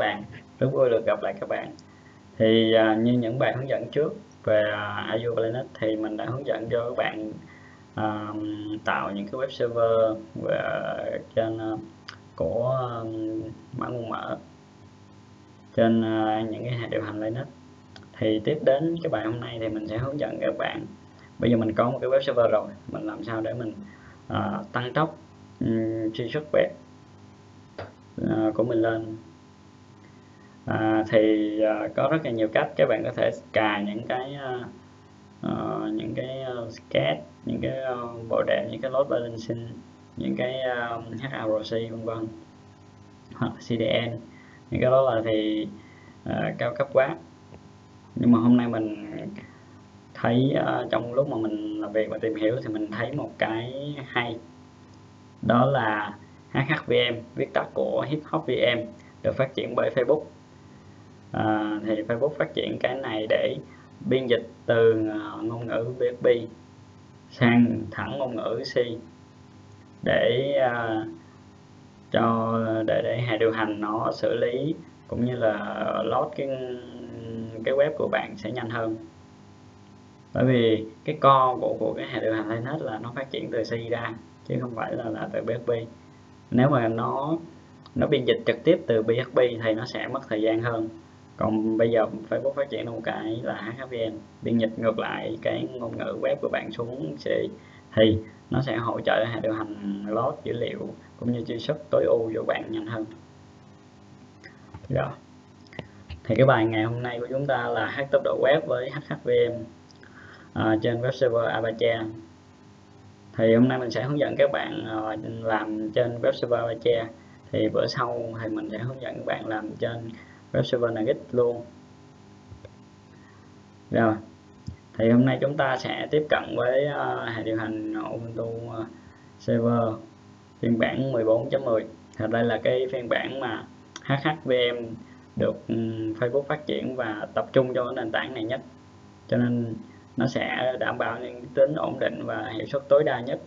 bạn, rất vui được gặp lại các bạn. Thì như những bài hướng dẫn trước về Azure Planet thì mình đã hướng dẫn cho các bạn tạo những cái web server trên của mã nguồn mở trên những cái hệ điều hành Linux. Thì tiếp đến cái bài hôm nay thì mình sẽ hướng dẫn các bạn. Bây giờ mình có một cái web server rồi, mình làm sao để mình tăng tốc truy xuất web của mình lên. Có rất là nhiều cách các bạn có thể cài những cái sketch, những cái bộ đệm, những cái load balancing, những cái HRC vân vân, hoặc là CDN. Những cái đó là thì cao cấp quá, nhưng mà hôm nay mình thấy trong lúc mà mình làm việc và tìm hiểu thì mình thấy một cái hay, đó là HHVM, viết tắt của Hip Hop VM, được phát triển bởi Facebook. Thì Facebook phát triển cái này để biên dịch từ ngôn ngữ PHP sang thẳng ngôn ngữ C để để hệ điều hành nó xử lý cũng như là load cái web của bạn sẽ nhanh hơn. Bởi vì cái core của cái hệ điều hành Linux là nó phát triển từ C ra chứ không phải là từ PHP. Nếu mà nó biên dịch trực tiếp từ PHP thì nó sẽ mất thời gian hơn. Còn bây giờ Facebook phát triển một cái là HHVM, biên dịch ngược lại cái ngôn ngữ web của bạn xuống C thì nó sẽ hỗ trợ hệ điều hành load dữ liệu cũng như truy xuất tối ưu cho bạn nhanh hơn. Rồi. Thì cái bài ngày hôm nay của chúng ta là hack tốc độ web với HHVM trên web server Apache. Thì hôm nay mình sẽ hướng dẫn các bạn làm trên web server Apache. Thì bữa sau thì mình sẽ hướng dẫn các bạn làm trên web server Nginx luôn. Rồi. Thì hôm nay chúng ta sẽ tiếp cận với hệ điều hành Ubuntu Server phiên bản 14.10. Thật đây là cái phiên bản mà HHVM được Facebook phát triển và tập trung cho nền tảng này nhất, cho nên nó sẽ đảm bảo những tính ổn định và hiệu suất tối đa nhất.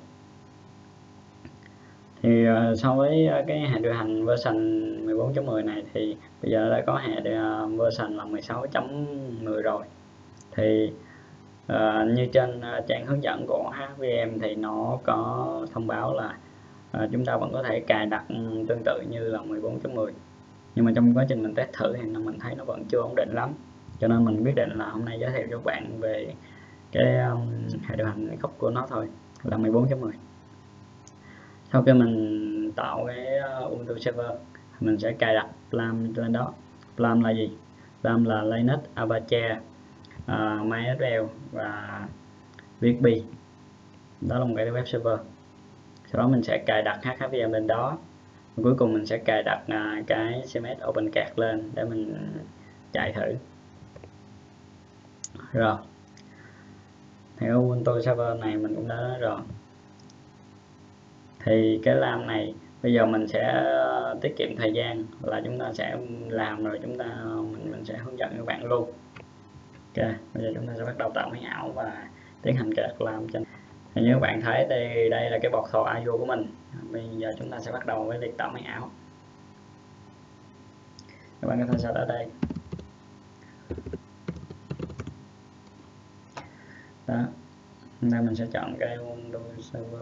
Thì so với cái hệ điều hành version 14.10 này thì bây giờ đã có hệ version là 16.10 rồi. Thì như trên trang hướng dẫn của HVM thì nó có thông báo là chúng ta vẫn có thể cài đặt tương tự như là 14.10, nhưng mà trong quá trình mình test thử thì mình thấy nó vẫn chưa ổn định lắm, cho nên mình quyết định là hôm nay giới thiệu cho các bạn về cái hệ điều hành gốc của nó thôi, là 14.10. Sau khi mình tạo cái Ubuntu server mình sẽ cài đặt Plum lên đó. Plum là gì? Plum là Linux, Apache, MySQL và PHP. Đó là một cái web server. Sau đó mình sẽ cài đặt HHVM lên đó. Và cuối cùng mình sẽ cài đặt cái CMS OpenCAD lên để mình chạy thử. Rồi. Thì Ubuntu server này mình cũng đã nói rồi. Thì cái làm này bây giờ mình sẽ tiết kiệm thời gian là chúng ta sẽ làm rồi mình sẽ hướng dẫn các bạn luôn. Ok, bây giờ chúng ta sẽ bắt đầu tạo máy ảo và tiến hành cài đặt làm trên. Thì như các bạn thấy đây là cái bọt thò Azure của mình. Bây giờ chúng ta sẽ bắt đầu với việc tạo máy ảo. Các bạn có thể search ở đây. Đó. Đây mình sẽ chọn cái Ubuntu server.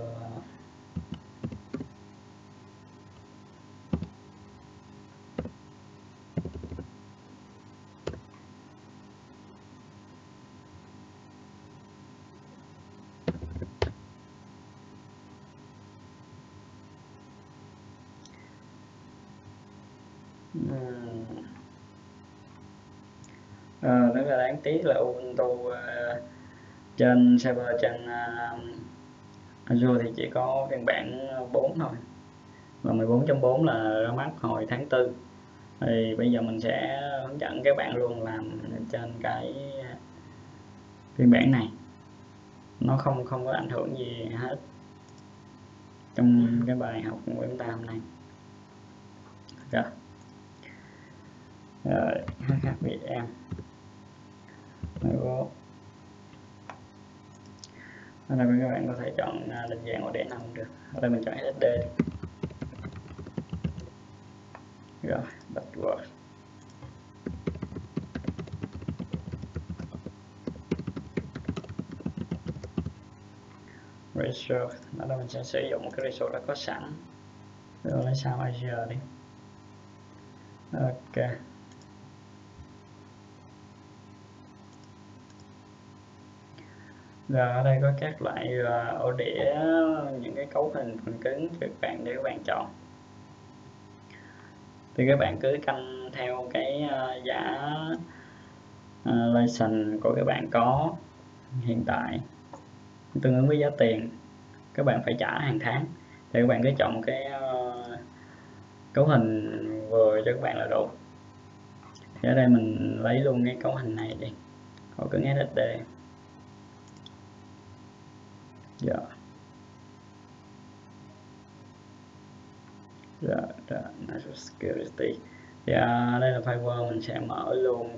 Rất là đáng tiếc là Ubuntu trên server trên Azure thì chỉ có phiên bản 4 thôi, và 14.4 là ra mắt hồi tháng 4. Thì bây giờ mình sẽ hướng dẫn các bạn luôn làm trên cái phiên bản này, nó không có ảnh hưởng gì hết trong cái bài học của chúng ta hôm nay. Rồi HHVM ở đây các bạn có thể chọn định dạng ODN nào cũng được. Ở đây mình chọn SSD. Rồi, password. resource, đó là mình sẽ sử dụng cái resource đã có sẵn. Rồi lấy sao Azure đi. Ok. Rồi ở đây có các loại ổ đĩa, những cái cấu hình phần cứng cho các bạn để các bạn chọn. Thì các bạn cứ canh theo cái giá license của các bạn có hiện tại tương ứng với giá tiền các bạn phải trả hàng tháng, thì các bạn cứ chọn cái cấu hình vừa cho các bạn là đủ. Thì ở đây mình lấy luôn cái cấu hình này đi, ổ cứng SSD. Dạ. Rồi, National Security. Thì đây là firewall, mình sẽ mở luôn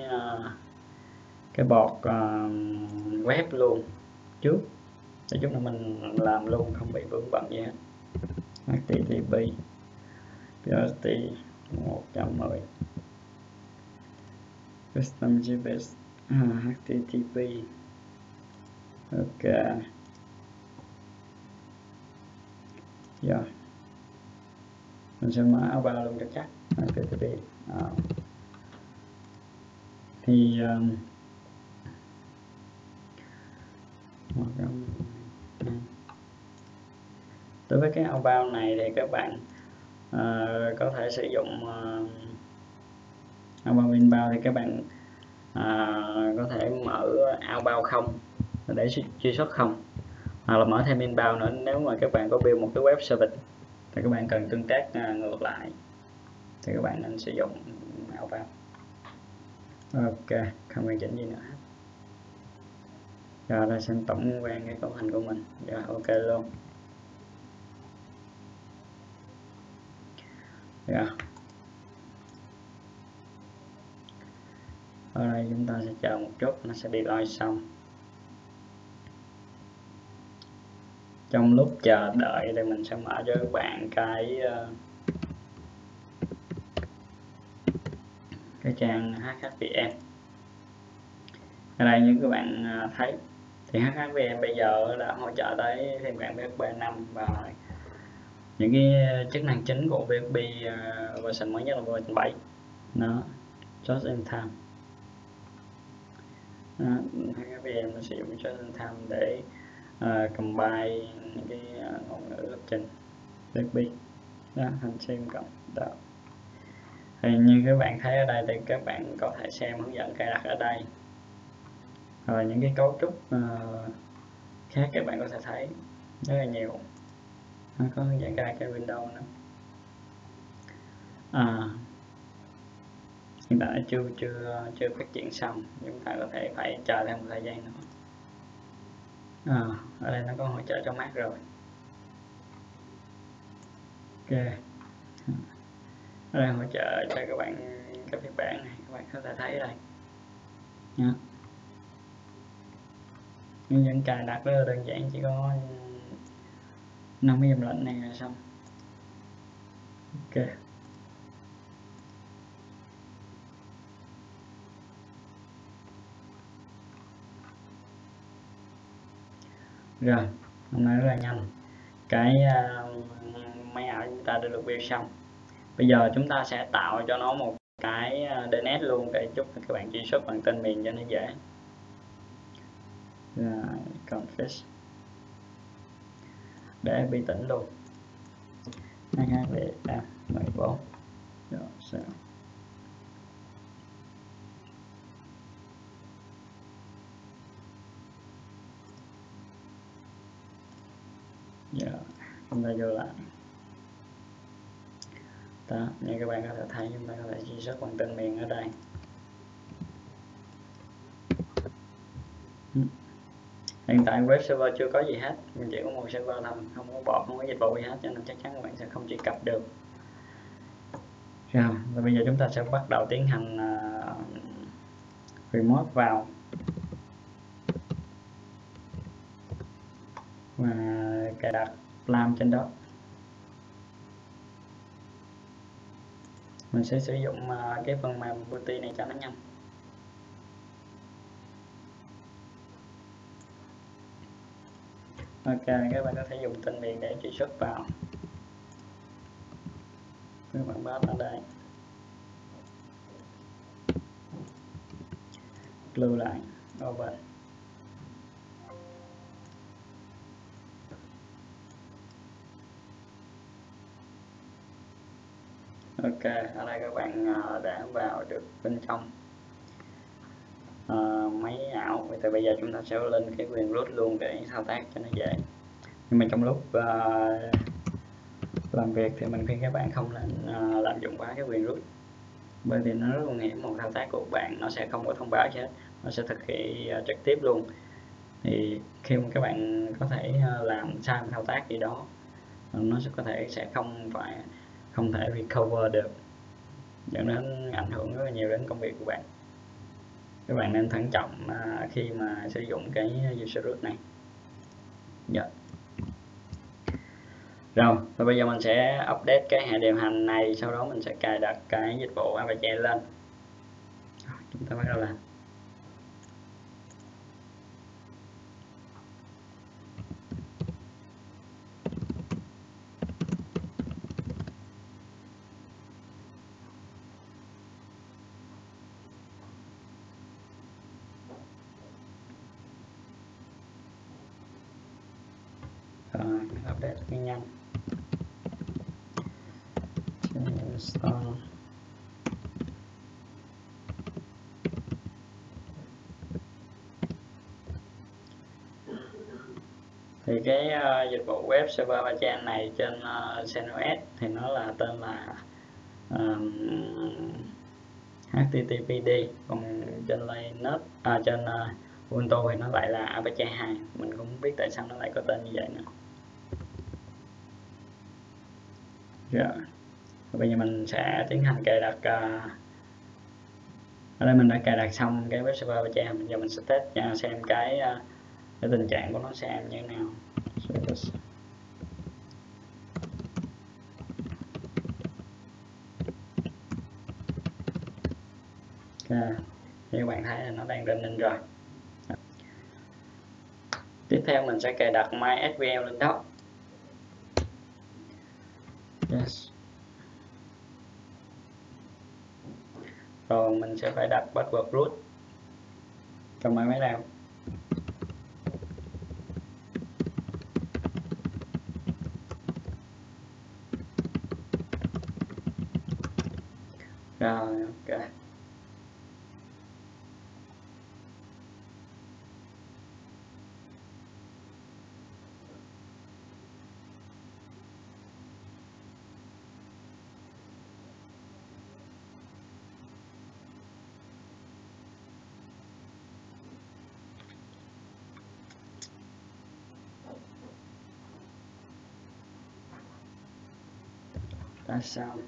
cái bọt web luôn trước để chúng ta mình làm luôn, không bị vướng bận gì hết. HTTP PRT 110 custom GPS HTTP. Ok. Dạ. Mình sẽ mở vào luôn cho chắc. HTTP. Thì đối với cái outbound này thì các bạn có thể sử dụng outbound inbound, thì các bạn có thể mở outbound không để truy xuất không, hoặc là mở thêm inbound nữa nếu mà các bạn có build một cái web service thì các bạn cần tương tác ngược lại thì các bạn nên sử dụng outbound. Ok, không cần chỉnh gì nữa. Rồi đây xem tổng quan cái cấu hình của mình. Rồi ok luôn. Rồi. Ở đây chúng ta sẽ chờ một chút, nó sẽ deploy xong. Trong lúc chờ đợi thì mình sẽ mở cho các bạn cái trang HHVM. Ở đây như các bạn thấy thì HHVM bây giờ đã hỗ trợ tới phiên bản PHP 5 và những cái chức năng chính của PHP version mới nhất là version 7. Nó just in time. HHVM nó sử dụng just in time để combine những cái ngôn ngữ lập trình PHP đó, hành sim cộng đó. Thì như các bạn thấy ở đây thì các bạn có thể xem hướng dẫn cài đặt ở đây, rồi những cái cấu trúc khác các bạn có thể thấy rất là nhiều. Có hướng dẫn cài đặt cái Windows nữa. Hiện tại chưa phát triển xong, chúng ta có thể phải chờ thêm một thời gian nữa. Ở đây nó có hỗ trợ cho Mac rồi. Ok. Ở đây hỗ trợ cho các bạn cái phiên bản này, các bạn có thể thấy đây nha. Hướng dẫn cài đặt rất là đơn giản, chỉ có 50 dòng lệnh này là xong. Ok. Rồi, hôm nay rất là nhanh. Cái máy ảo chúng ta đã được build xong. Bây giờ chúng ta sẽ tạo cho nó một cái DNS luôn để giúp các bạn truy xuất bằng tên miền cho nó dễ. Rồi, config để bị tỉnh luôn. 214. Rồi sao? Giờ chúng ta vô lại. Đó, như các bạn có thể thấy chúng ta có thể truy xuất bằng tên miền ở đây. Hiện tại web server chưa có gì hết, mình chỉ có một server thôi, không có bot, không có dịch vụ gì hết, cho nên chắc chắn các bạn sẽ không truy cập được. Rồi, và bây giờ chúng ta sẽ bắt đầu tiến hành remote vào và cài đặt Plum trên đó. Mình sẽ sử dụng cái phần mềm Booty này cho nó nhanh. Ok, các bạn có thể dùng tên miền để truy xuất vào. Các bạn bấm ở đây, lưu lại, open. Ok, ở đây các bạn đã vào được bên trong máy ảo. Vậy thì bây giờ chúng ta sẽ lên cái quyền root luôn để thao tác cho nó dễ. Nhưng mà trong lúc làm việc thì mình khuyên các bạn không nên lạm dụng quá cái quyền root, bởi vì nó rất nguy hiểm. Một thao tác của bạn nó sẽ không có thông báo gì hết, nó sẽ thực hiện trực tiếp luôn. Thì khi mà các bạn có thể làm sai một thao tác gì đó, nó sẽ có thể không thể recover được, dẫn đến ảnh hưởng rất là nhiều đến công việc của bạn. Các bạn nên thận trọng khi mà sử dụng cái user root này. Rồi, và bây giờ mình sẽ update cái hệ điều hành này, sau đó mình sẽ cài đặt cái dịch vụ Apache lên. Chúng ta bắt đầu làm. Rồi, update rất nhanh. Install. Thì cái dịch vụ web server Apache này trên CentOS thì nó là tên là HTTPD, còn trên Linux trên Ubuntu thì nó lại là Apache 2. Mình cũng không biết tại sao nó lại có tên như vậy nữa. Rồi, bây giờ mình sẽ tiến hành cài đặt. Ở đây mình đã cài đặt xong cái web server Apache. Bây giờ mình sẽ test xem cái tình trạng của nó xem như thế nào. Như các bạn thấy là nó đang running rồi. Tiếp theo mình sẽ cài đặt MySQL lên đó. Yes. Rồi mình sẽ phải đặt password root trong máy nào. Rồi, ok. Đã xong.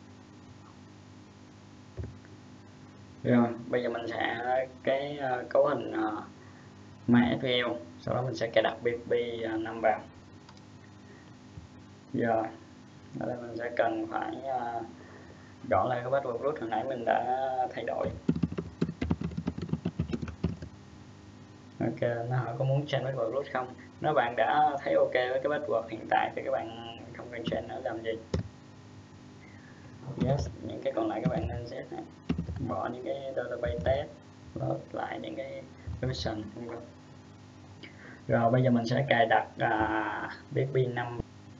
Rồi, bây giờ mình sẽ cái cấu hình MySQL, sau đó mình sẽ cài đặt PHP 5 vào. Giờ ở đây mình sẽ cần phải gõ lại cái password root hồi nãy mình đã thay đổi. Ok, nó hỏi có muốn change password root không. Nếu bạn đã thấy ok với cái password hiện tại thì các bạn không cần change nữa làm gì. Yes, những cái còn lại các bạn nên set này, bỏ những cái database test, load lại những cái version. Rồi bây giờ mình sẽ cài đặt PHP 5.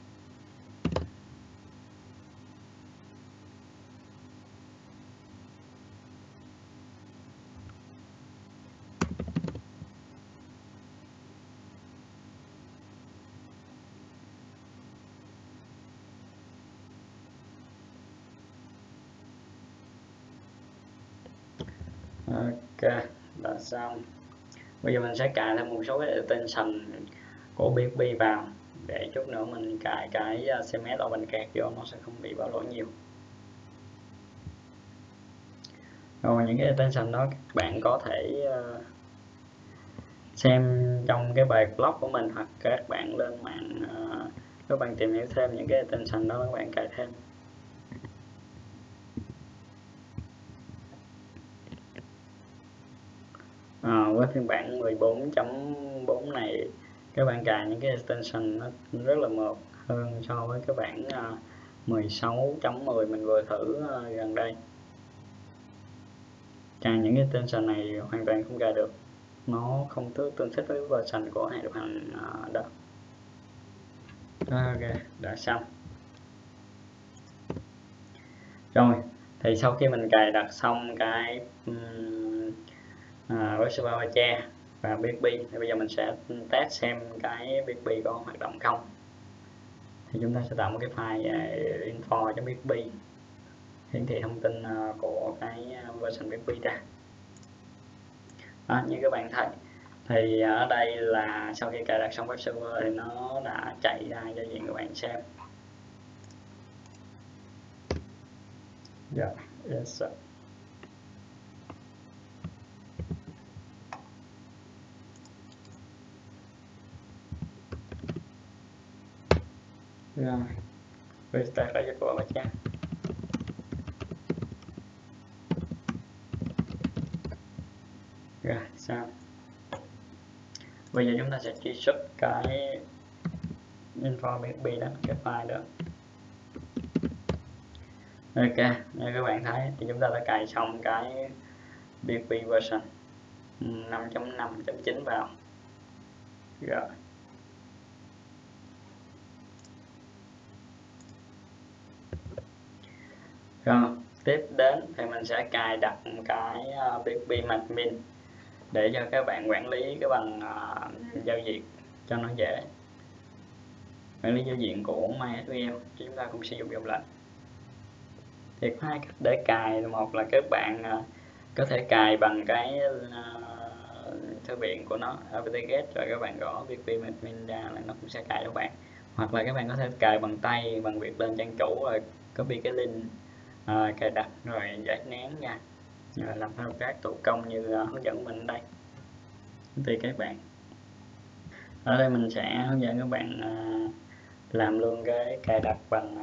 Ok, là xong. Bây giờ mình sẽ cài thêm một số cái extension của PHP vào, để chút nữa mình cài cái CMS OpenCAD vô nó sẽ không bị báo lỗi nhiều. Rồi những cái extension đó các bạn có thể xem trong cái bài blog của mình, hoặc các bạn lên mạng các bạn tìm hiểu thêm những cái extension đó các bạn cài thêm. Với phiên bản 14.4 này các bạn cài những cái extension nó rất là mượt hơn so với cái bản 16.10 mình vừa thử gần đây. Cài những cái extension này hoàn toàn không cài được, nó không tương thích với version của hệ điều hành đó. Ok, đã xong rồi. Thì sau khi mình cài đặt xong cái Reservoir Apache và BSB thì bây giờ mình sẽ test xem cái BSB có hoạt động không. Thì chúng ta sẽ tạo một cái file info.bsb hiển thị thông tin của cái version BSB ra. Như các bạn thấy thì ở đây là sau khi cài đặt xong web server thì nó đã chạy ra cho diện các bạn xem. Rồi, yes. Rồi, restart lại cho cô Apache. Rồi, sao? Bây giờ chúng ta sẽ truy xuất cái info BSB đó, cái file đó. Ok, như các bạn thấy thì chúng ta đã cài xong cái BSB version 5.5.9 vào. Rồi. Rồi, tiếp đến thì mình sẽ cài đặt cái BSB admin để cho các bạn quản lý cái bằng giao diện cho nó dễ. Quản lý giao diện của MySQL chúng ta cũng sử dụng dòng lệnh. Thì có hai cách để cài. Một là các bạn có thể cài bằng cái thư viện của nó apt-get, rồi các bạn gõ BSB admin ra là nó cũng sẽ cài cho bạn. Hoặc là các bạn có thể cài bằng tay bằng việc lên trang chủ rồi copy cái link cài đặt rồi giải nén ra, rồi làm thao tác thủ công như hướng dẫn mình ở đây. Tùy các bạn. Ở đây mình sẽ hướng dẫn các bạn làm luôn cái cài đặt bằng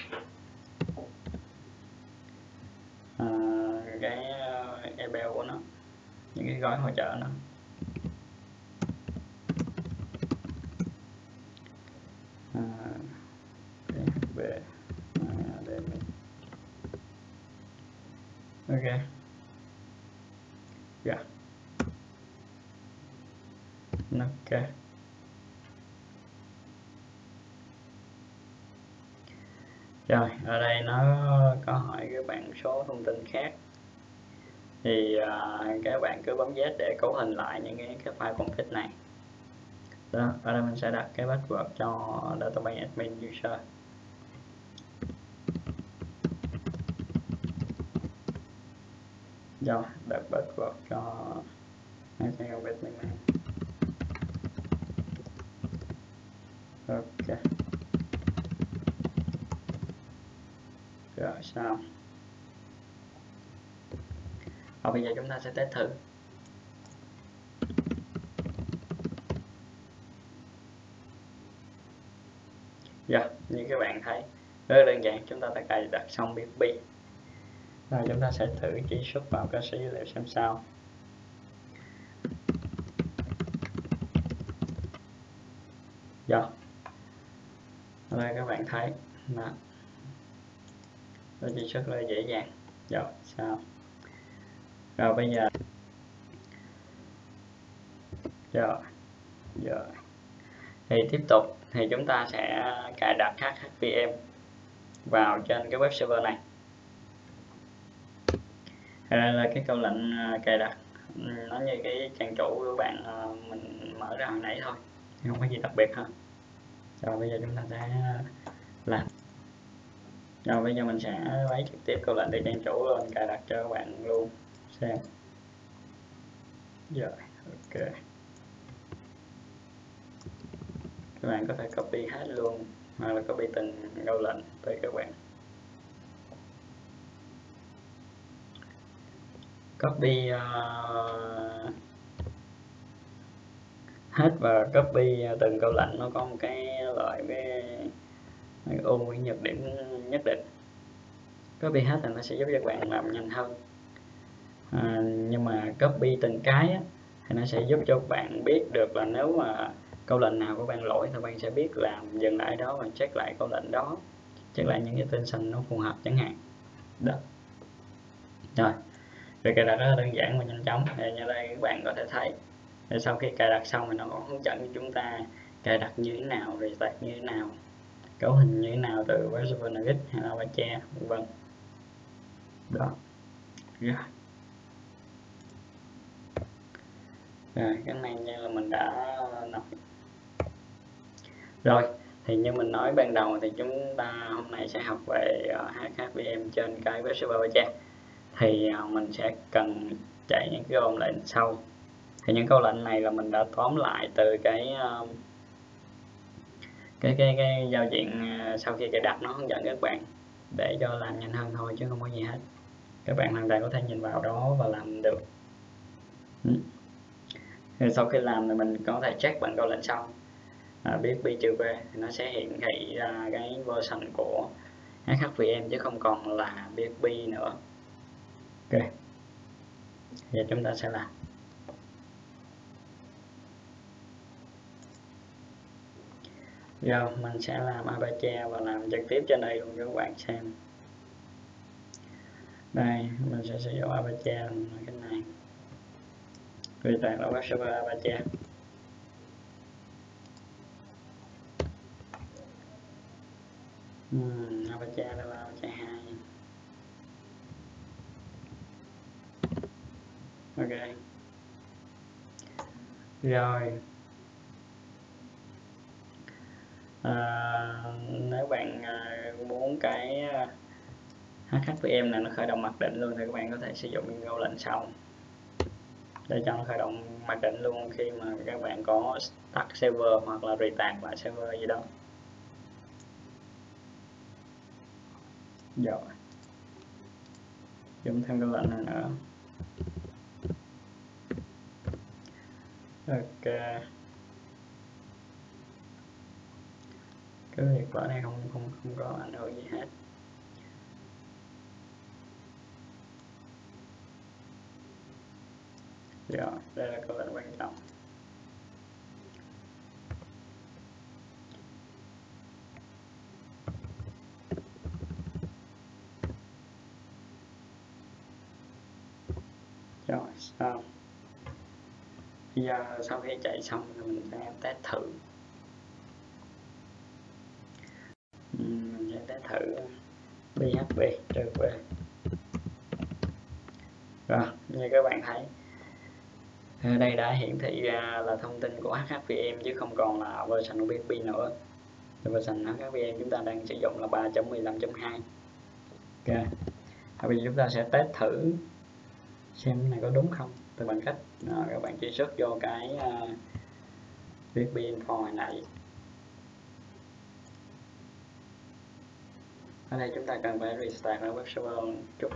cái email của nó, những cái gói hỗ trợ nó. Về ok. Dạ. Ok. Rồi, ở đây nó có hỏi các bạn số thông tin khác. Thì các bạn cứ bấm Z để cấu hình lại những cái file config này. Đó, ở đây mình sẽ đặt cái password cho database admin user. Rồi, đặt password cho admin. Ok. Rồi xong. Bây giờ chúng ta sẽ test thử. Rồi, như các bạn thấy rất đơn giản, chúng ta đã cài đặt xong BSB. Rồi chúng ta sẽ thử truy xuất vào cơ sở dữ liệu xem sao. Rồi, ở đây các bạn thấy là truy xuất rất là dễ dàng. Rồi sao? Rồi bây giờ rồi thì tiếp tục thì chúng ta sẽ cài đặt HHVM vào trên cái web server này. Đây là cái câu lệnh cài đặt, nó như cái trang chủ của bạn mình mở ra hồi nãy thôi, không có gì đặc biệt hơn. Rồi bây giờ chúng ta sẽ làm. Rồi bây giờ mình sẽ lấy trực tiếp câu lệnh từ trang chủ lên cài đặt cho các bạn luôn xem. Rồi ok, các bạn có thể copy hết luôn hoặc là copy từng câu lệnh tới các bạn. Copy hết và copy từng câu lệnh nó có một cái loại cái ưu nguyên nhược điểm nhất định. Copy hết thì nó sẽ giúp cho các bạn làm nhanh hơn, nhưng mà copy từng cái thì nó sẽ giúp cho các bạn biết được là nếu mà câu lệnh nào của bạn lỗi thì bạn sẽ biết làm dừng lại đó và check lại câu lệnh đó, check lại những cái tên xanh nó phù hợp chẳng hạn đó. Rồi việc cài đặt rất là đơn giản và nhanh chóng. Thì như đây các bạn có thể thấy, thì sau khi cài đặt xong thì nó có hướng dẫn cho chúng ta cài đặt như thế nào, restart như thế nào, cấu hình như thế nào từ Virtual NX hay là Apache vân đó. Rồi. Rồi cái này như là mình đã nói rồi. Thì như mình nói ban đầu thì chúng ta hôm nay sẽ học về HHVM trên cái Virtual Apache. Thì mình sẽ cần chạy những cái câu lệnh sau. Thì những câu lệnh này là mình đã tóm lại từ cái giao diện sau khi cài đặt nó hướng dẫn các bạn để cho làm nhanh hơn thôi chứ không có gì hết. Các bạn hoàn toàn có thể nhìn vào đó và làm được. Thì sau khi làm thì mình có thể check bằng câu lệnh sau. BSB-V thì nó sẽ hiển thị ra cái version của HHVM chứ không còn là BSB nữa. Ok, giờ chúng ta sẽ làm. Rồi mình sẽ làm Apache và làm trực tiếp trên đây luôn cho các bạn xem. Đây mình sẽ sử dụng Apache là cái này, vì toàn là web server Apache. Apache là Apache 2. Ok rồi. Nếu bạn muốn cái HHVM này nó khởi động mặc định luôn thì các bạn có thể sử dụng câu lệnh sau để cho nó khởi động mặc định luôn khi mà các bạn có tắt server hoặc là restart lại server gì đó. Rồi dùng thêm câu lệnh này nữa. Ok, cái việc vở này không có ảnh hưởng gì hết. Rồi đây là câu lệnh quan trọng. Rồi xong, bây giờ sau khi chạy xong thì mình sẽ test thử. Mình sẽ test thử BHV trừ V. Rồi như các bạn thấy ở đây đã hiển thị ra là thông tin của HHVM chứ không còn là version của BSB nữa. Thì version HHVM chúng ta đang sử dụng là 3.15.2. Ok, bây giờ chúng ta sẽ test thử xem cái này có đúng không, thì bằng cách các bạn truy xuất vô cái BSB info này. Ở đây chúng ta cần phải restart ở web server một chút.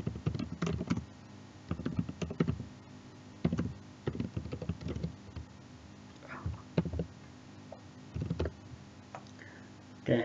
Ok,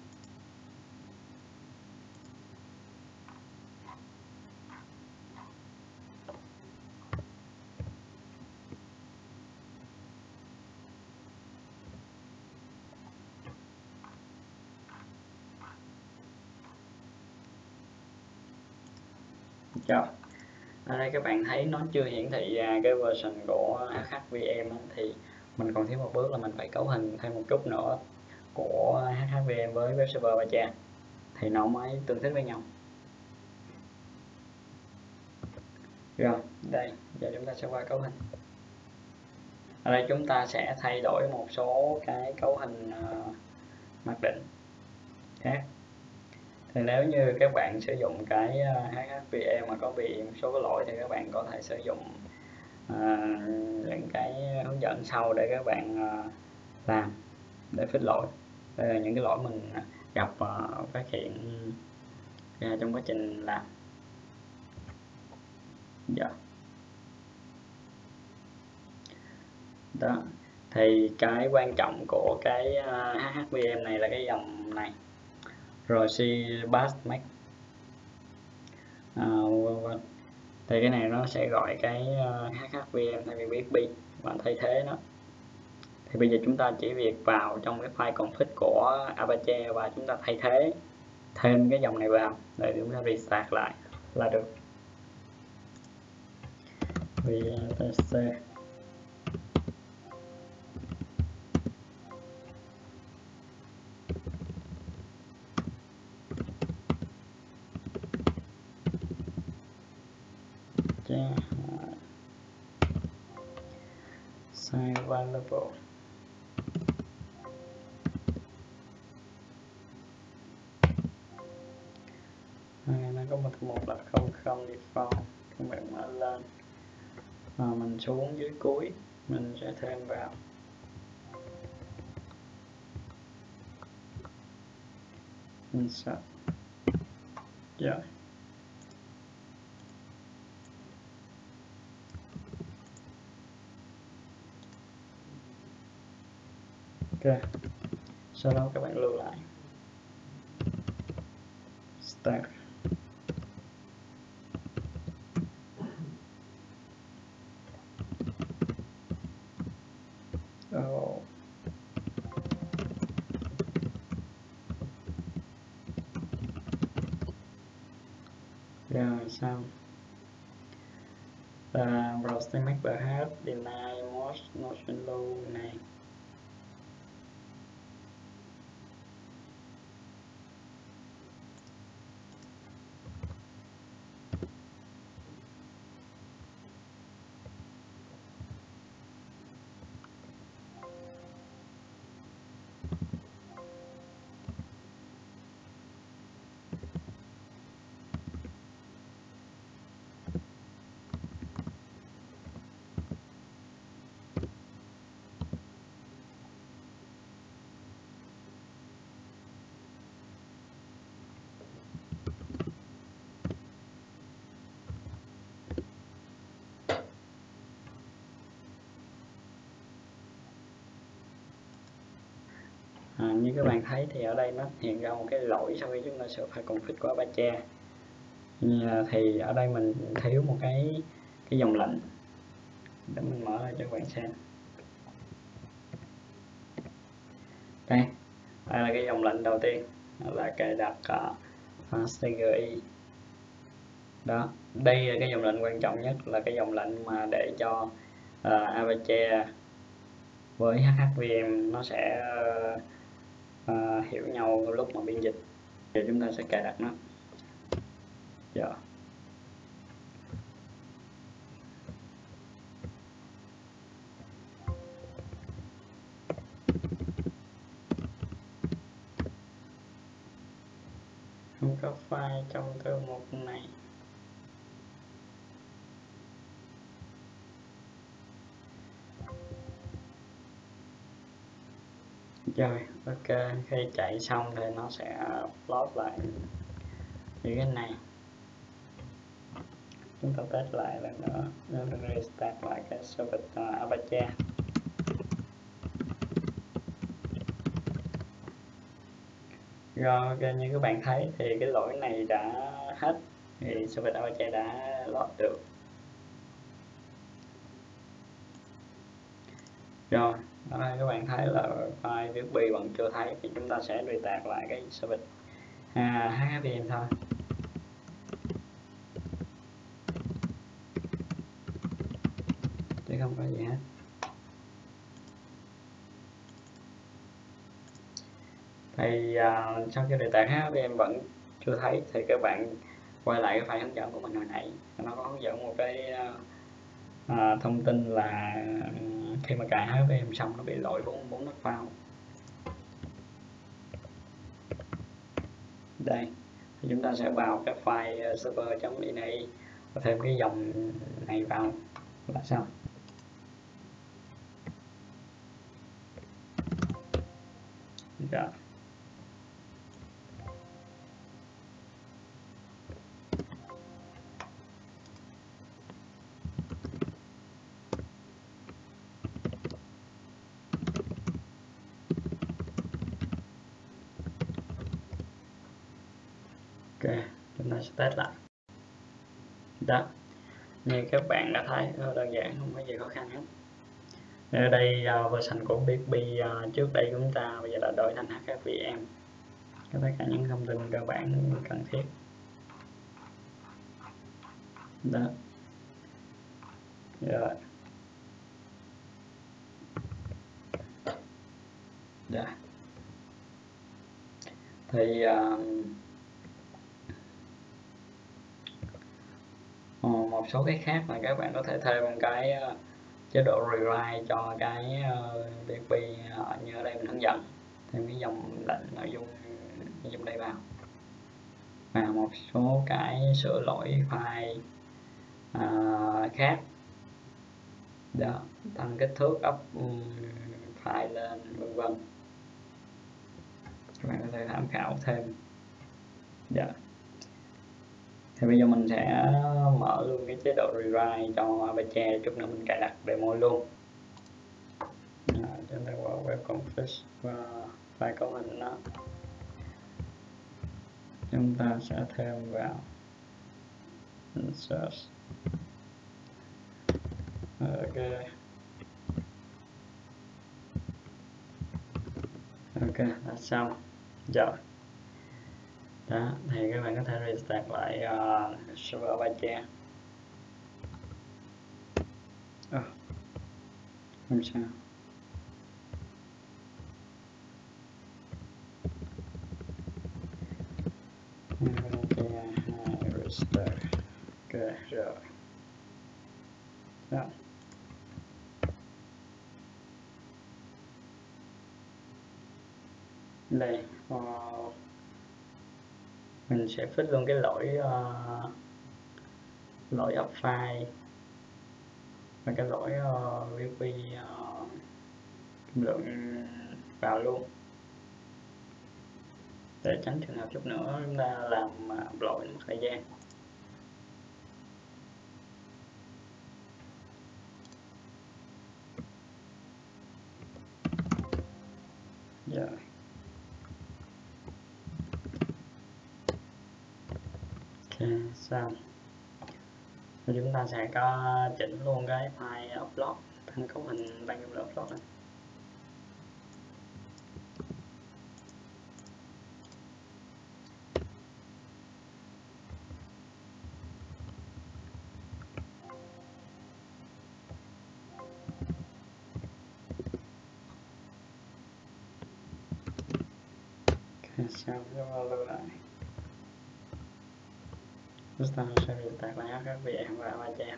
rồi ở đây các bạn thấy nó chưa hiển thị ra cái version của HHVM thì mình còn thiếu một bước là mình phải cấu hình thêm một chút nữa của HHVM với web server Apache thì nó mới tương thích với nhau. Rồi đây, giờ chúng ta sẽ qua cấu hình. Ở đây chúng ta sẽ thay đổi một số cái cấu hình mặc định khác. Thì nếu như các bạn sử dụng cái HHVM mà có bị một số cái lỗi thì các bạn có thể sử dụng những cái hướng dẫn sau để các bạn làm để fix lỗi. Đây là những cái lỗi mình gặp phát hiện ra trong quá trình làm. Dạ. Đó thì cái quan trọng của cái HHVM này là cái dòng này RC Bass Max thì cái này nó sẽ gọi cái HHVM thay vì BSB và thay thế nó. Thì bây giờ chúng ta chỉ việc vào trong cái file config của Apache và chúng ta thay thế thêm cái dòng này vào để chúng ta restart lại là được. VTC size available. Nó có một là 00 default, các bạn mở lên mình xuống dưới cuối mình sẽ thêm vào insert. Rồi ok, sau đó các bạn lưu lại start. Rồi xong browse make perhaps deny most notion low này. Như các bạn thấy thì ở đây nó hiện ra một cái lỗi sau khi chúng ta sửa file config của Apache. Thì ở đây mình thiếu một cái dòng lệnh để mình mở ra cho các bạn xem. Đây là cái dòng lệnh đầu tiên là cài đặt CGI. Đó, đây là cái dòng lệnh quan trọng nhất, là cái dòng lệnh mà để cho Apache với HHVM nó sẽ hiểu nhau lúc mà biên dịch. Giờ chúng ta sẽ cài đặt nó. Giờ không có file trong thư mục này. Rồi ok, khi chạy xong thì nó sẽ load lại như cái này. Chúng ta test lại lần nữa, restart lại cái service Apache. Rồi ok, như các bạn thấy thì cái lỗi này đã hết, thì service Apache đã load được. Rồi ở đây các bạn thấy là file viết bi vẫn chưa thấy, thì chúng ta sẽ restart lại cái service HHVM thôi. Chứ không có gì hết. Thì sau khi restart HHVM vẫn chưa thấy thì các bạn quay lại cái file hướng dẫn của mình hồi nãy, nó có hướng dẫn một cái thông tin là khi mà cài HVM xong nó bị lỗi 4 not found. Đây thì chúng ta sẽ vào cái file server.ini và thêm cái dòng này vào là xong. Rồi. Ok, chúng ta sẽ test lại. Đó, như các bạn đã thấy, rất đơn giản, không có gì khó khăn hết. Ở đây version của PHP trước đây chúng ta bây giờ là đổi thành HFVM, tất cả những thông tin cơ bản cần thiết đó. Rồi. Dạ. Thì một số cái khác là các bạn có thể thêm cái chế độ rewrite cho cái PHP như ở đây mình hướng dẫn, thêm cái dòng lệnh nội dung đây vào, và một số cái sửa lỗi file khác đó, tăng kích thước up file lên vân vân, các bạn có thể tham khảo thêm. Dạ. Thì bây giờ mình sẽ mở luôn cái chế độ rewrite cho Apache, chút nữa mình cài đặt demo luôn. Chúng ta vào web config và file cấu hình đó, chúng ta sẽ thêm vào insert. Ok, đã xong. Rồi. Đó, thì các bạn có thể restart lại server Apache. Không sao. Apache restart. Ok, rồi. Đó. Đây, mình sẽ fix luôn cái lỗi up file và cái lỗi PHP lượng vào luôn, để tránh trường hợp chút nữa chúng ta làm lỗi một thời gian. Rồi. Ok, xong. Thì chúng ta sẽ có chỉnh luôn cái file upload, tăng cấu hình, tăng dung lượng upload này. Ok, xong rồi lưu lại. Chúng ta sẽ restart lại các VM và Apache.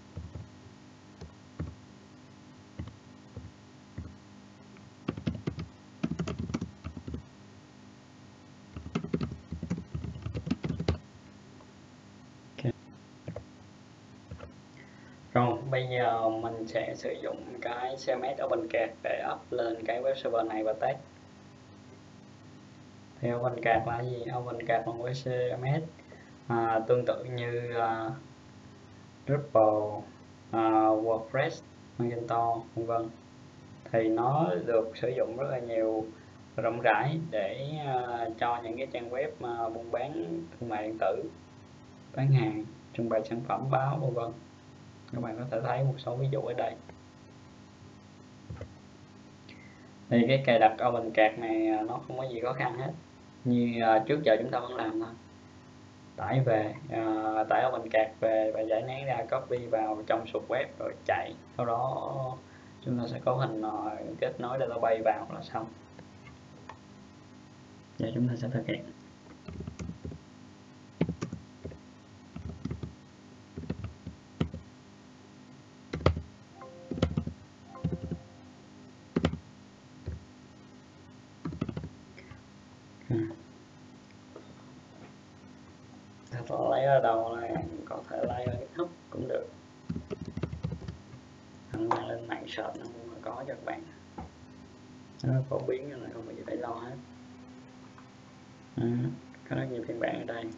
Rồi, bây giờ mình sẽ sử dụng cái CMS OpenCAD để up lên cái web server này và test. Thì OpenCAD là gì? OpenCAD là một cái CMS tương tự như Drupal, WordPress, Magento, vân vân. Thì nó được sử dụng rất là nhiều, rộng rãi để cho những cái trang web buôn bán thương mại điện tử, bán hàng, trưng bày sản phẩm, báo, vân vân. Các bạn có thể thấy một số ví dụ ở đây. Thì cái cài đặt OpenCAD này nó không có gì khó khăn hết, như trước giờ chúng ta vẫn làm thôi. Tải về, tải OpenCAD về và giải nén ra, copy vào trong source web rồi chạy, sau đó chúng ta sẽ có hình kết nối database vào là xong. Giờ chúng ta sẽ thực hiện. Lấy ở đâu này, có thể lấy ở GitHub cũng được, hoặc lên mạng search nó cũng có cho các bạn, nó phổ biến nên là không có gì phải lo hết. Có rất nhiều phiên bản ở đây.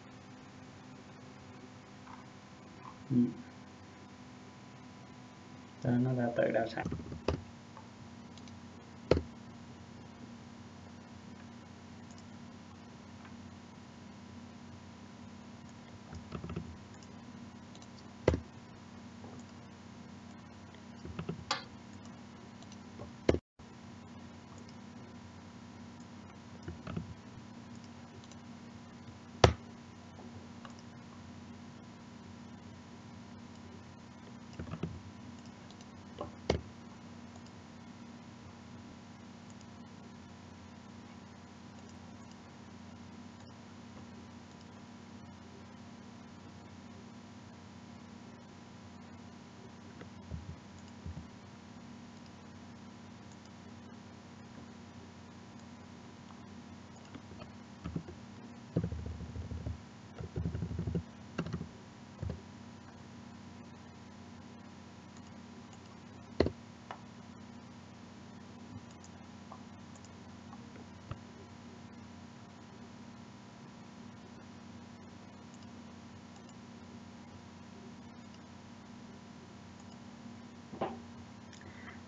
Nó đã tự đào sẵn.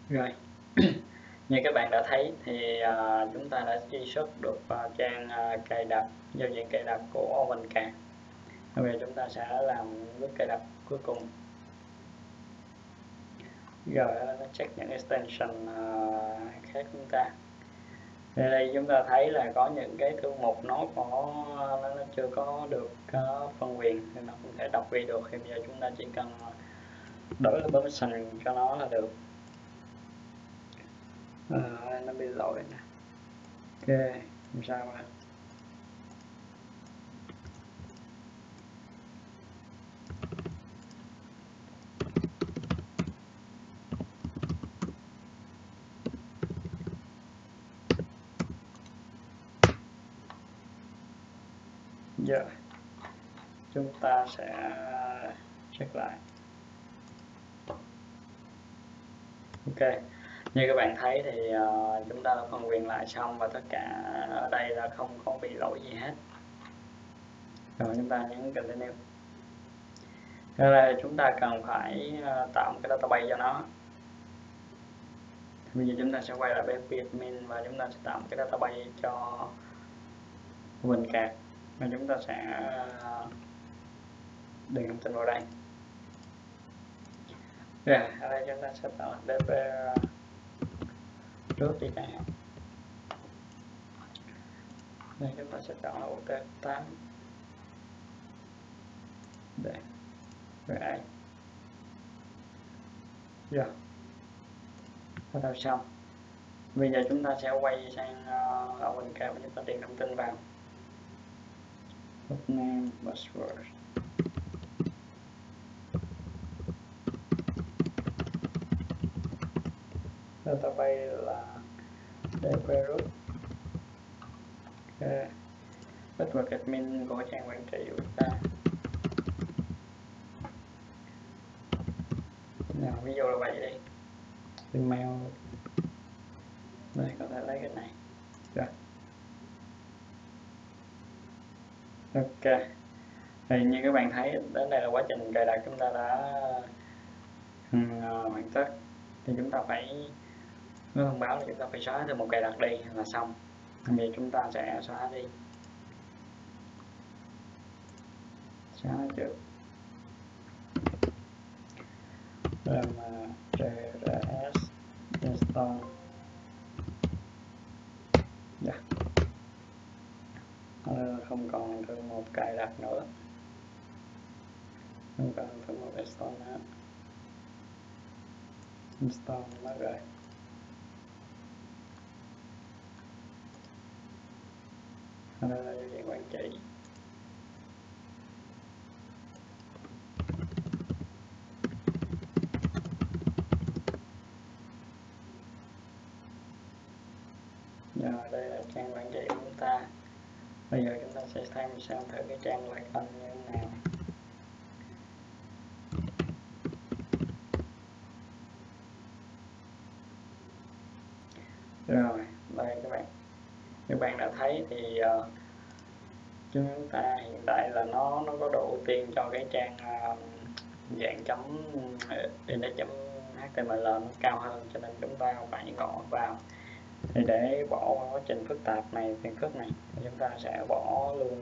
Rồi. Như các bạn đã thấy thì chúng ta đã truy xuất được vào trang cài đặt, giao diện cài đặt của OpenCAD. Bây giờ chúng ta sẽ làm bước cài đặt cuối cùng. Rồi nó check những extension khác chúng ta. Thì đây chúng ta thấy là có những cái thư mục nó chưa có được phân quyền thì nó không thể đọc read được, thì bây giờ chúng ta chỉ cần đổi là permission cho nó là được. Nó bị lỗi nè. Ok, không sao ạ. Giờ chúng ta sẽ check lại. Ok, như các bạn thấy thì chúng ta đã phân quyền lại xong và tất cả ở đây là không có bị lỗi gì hết. Rồi chúng ta nhấn continue. Thế là chúng ta cần phải tạo một cái database cho nó. Bây giờ chúng ta sẽ quay lại bên admin và chúng ta sẽ tạo một cái database cho OpenCAD và chúng ta sẽ điền thông tin vào đây. Rồi ở đây chúng ta sẽ tạo db trước đi chẳng hạn. Đây chúng ta sẽ chọn là UTF-8 đây. Rồi ai rồi bắt đầu xong. Bây giờ chúng ta sẽ quay sang OpenCAD và chúng ta điền thông tin vào name, password. Database là db-root. Password admin của trang quản trị của chúng ta. Nào ví dụ là vậy đi, email đây, có thể lấy cái này rồi. Ok, thì như các bạn thấy đến đây là quá trình cài đặt chúng ta đã hoàn tất. Thì chúng ta phải có thông báo là chúng ta phải xóa thêm một cài đặt đi là xong. Bây giờ chúng ta sẽ xóa đi, xóa trước RMJS install. Yeah. Không còn thêm một cài đặt nữa, không còn thêm một install nữa. Install mất rồi. Đây là giao diện quản trị. Rồi đây là trang quản trị của chúng ta. Bây giờ chúng ta sẽ xem thử cái trang lại con như thế nào. Rồi đây các bạn đã thấy thì chúng ta hiện tại là nó có độ ưu tiên cho cái trang dạng chấm index.html nó cao hơn, cho nên chúng ta phải gõ vào. Thì để bỏ quá trình phức tạp này, phiền phức này, chúng ta sẽ bỏ luôn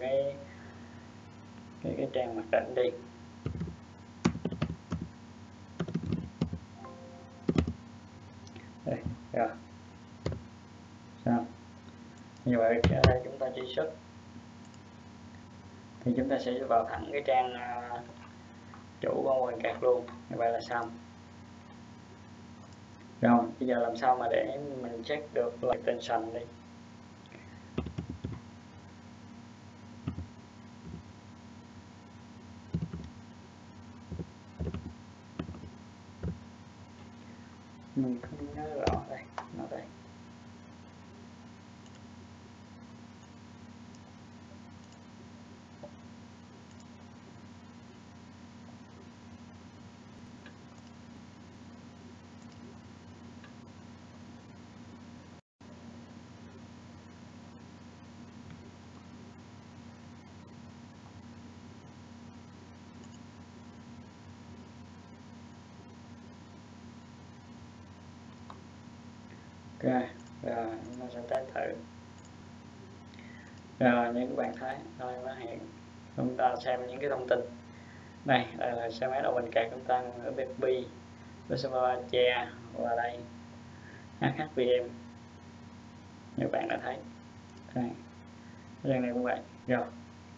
cái trang mặc định đi. Đây, rồi xong. Như vậy ở đây chúng ta truy xuất thì chúng ta sẽ vào thẳng cái trang chủ của OpenCAD luôn. Như vậy là xong. Rồi bây giờ làm sao mà để mình check được extension đi. Mình không nhớ rõ đây, nó đây. Rồi nó sẽ test thử. Rồi như các bạn thấy đây nó hiện chúng ta xem những cái thông tin đây là CMS OpenCard chúng ta ở BB server che và đây HHVM như bạn đã thấy đây dạng này của bạn. Rồi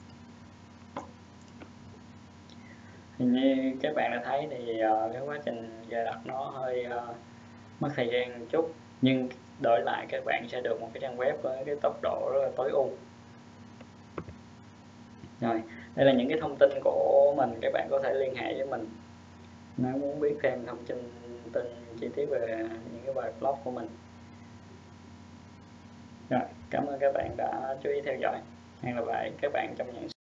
thì như các bạn đã thấy thì cái quá trình cài đặt nó hơi mất thời gian một chút, nhưng đổi lại các bạn sẽ được một cái trang web với cái tốc độ rất là tối ưu. Rồi đây là những cái thông tin của mình, các bạn có thể liên hệ với mình nếu muốn biết thêm thông tin chi tiết về những cái bài blog của mình. Rồi cảm ơn các bạn đã chú ý theo dõi. Hẹn gặp lại các bạn trong những